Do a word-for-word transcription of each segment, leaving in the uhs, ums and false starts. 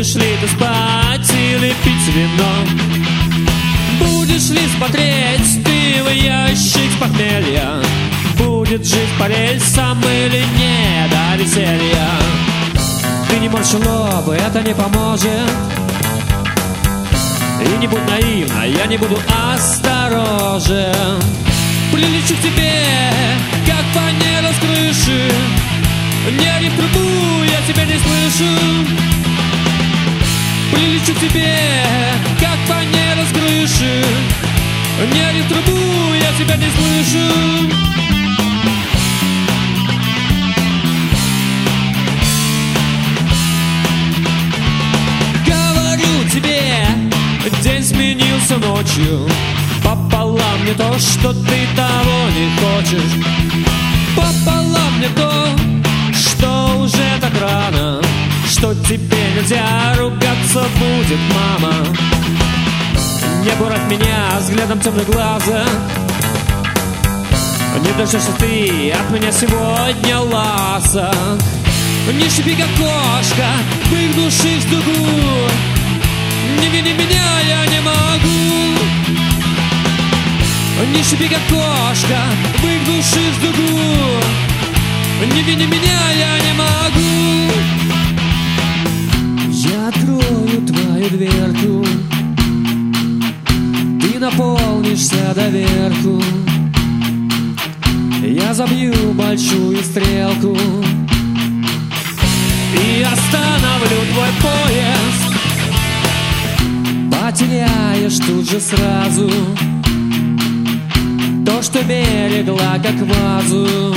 Будешь ли ты спать или пить вино? Будешь ли смотреть ты в ящик с похмелья? Будет жить по рельсам или не до веселья? Ты не морщи лоб, это не поможет. И не будь наивна, я не буду осторожен. Прилечу к тебе, как фанера с крыши. Не ори в трубу, я тебя не слышу. Прилечу к тебе, как фанера с крыши. Не ори в трубу, я тебя не слышу. Говорю тебе, день сменился ночью. Пополам не то, что ты того не хочешь. Пополам не то, что уже так рано, что тебе нельзя ругаться будет, мама. Не буравь меня взглядом темных глаза. Не дождешься ты от меня сегодня ласок. Не шипи, как кошка, выгнувшись в дугу. Не вини меня, я не могу. Не шипи, как кошка, выгнувшись в дугу. Не вини меня, я не могу. Я открою твою дверку, ты наполнишься доверху. Я забью большую стрелку и остановлю твой поезд. Потеряешь тут же сразу то, что берегла как вазу,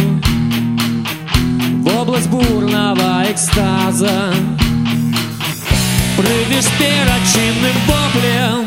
в область бурного экстаза. Прыгнешь перед чинным воплем